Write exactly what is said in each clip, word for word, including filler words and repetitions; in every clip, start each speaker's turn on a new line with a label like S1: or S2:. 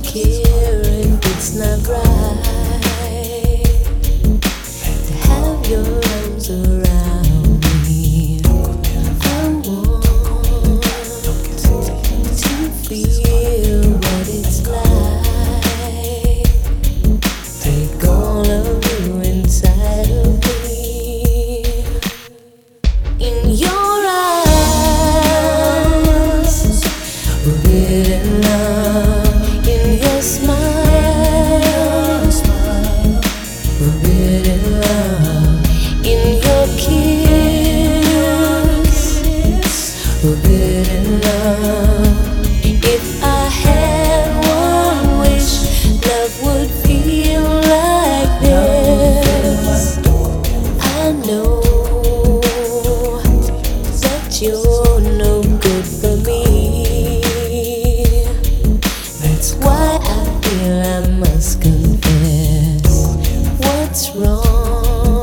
S1: care if it's not right to have your arms around me. I want to feel what it's like. Take all of you inside of me. In your eyes, forbidden love. In your smile, forbidden love. In your kiss, forbidden love. If I had one wish, love would feel like this. I know that you're no good for me. That's why I feel I must confess what's wrong.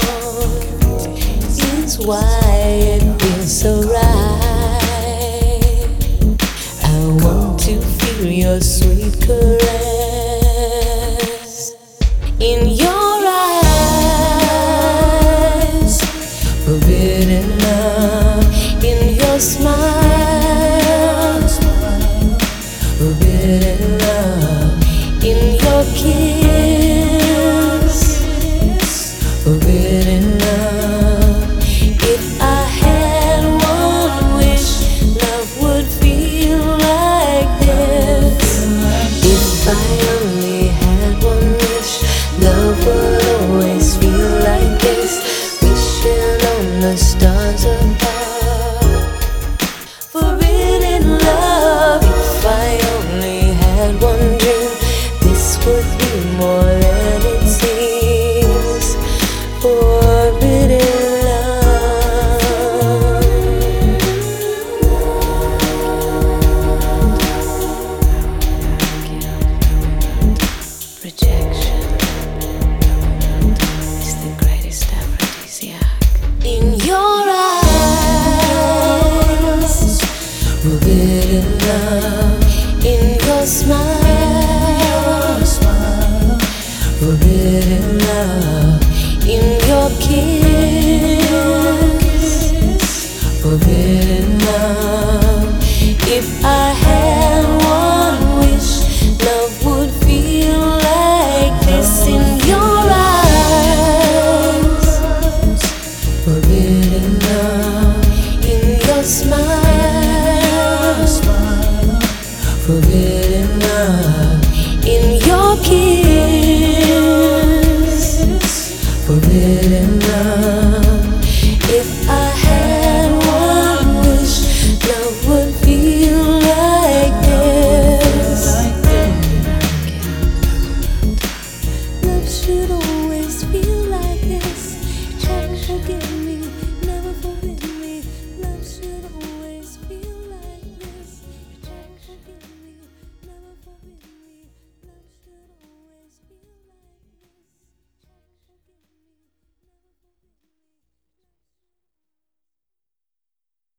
S1: Is why it feels so right. I want to feel your sweet caress. In your eyes, forbidden love. In your smile, forbidden love. In your kiss, forbidden love. If I had one wish, love would feel like this. If I only had one wish, love would always feel like this. Wishing on the stars above. Forbidden love. If I only had one dream, this would be more than it seems. Forbidden love. Rejection is the greatest aphrodisiac. In your eyes, forbidden love. In your smile, forbidden